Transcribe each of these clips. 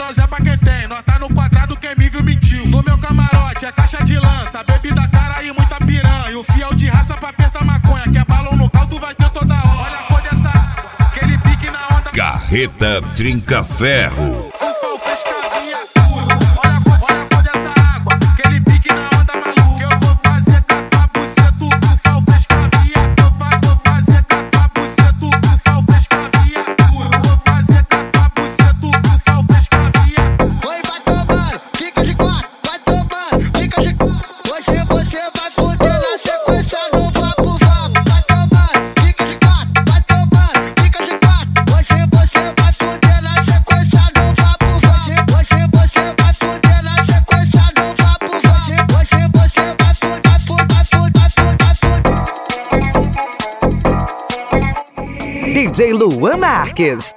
neurose pra quem tem. Nós tá no quadrado, quem me viu mentiu. No meu camarote é caixa de lança, bebida cara e muita piranha. E o fiel de raça pra apertar maconha, que é balão no caldo, vai ter toda hora. Olha a cor dessa água, aquele pique na onda. Carreta Trinca Ferro. DJ Luan Marques.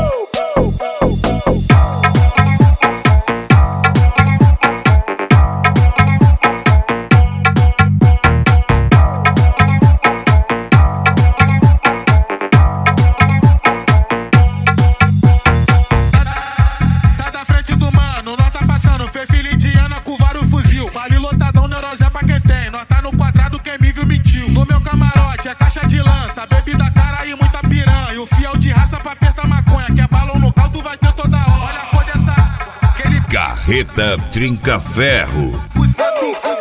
Tá da frente do mano, nós tá passando. Fê filho indiana com vários fuzil. Vale lotadão, neurose pra quem tem. Nós tá no quadrado, quem me viu mentiu. No meu camarote é caixa de lança, bebida cara e muita piranha. E o fiel de raça pra apertar maconha, que é balão no caldo, vai ter toda hora. Olha a cor dessa água, aquele Carreta Trinca Ferro.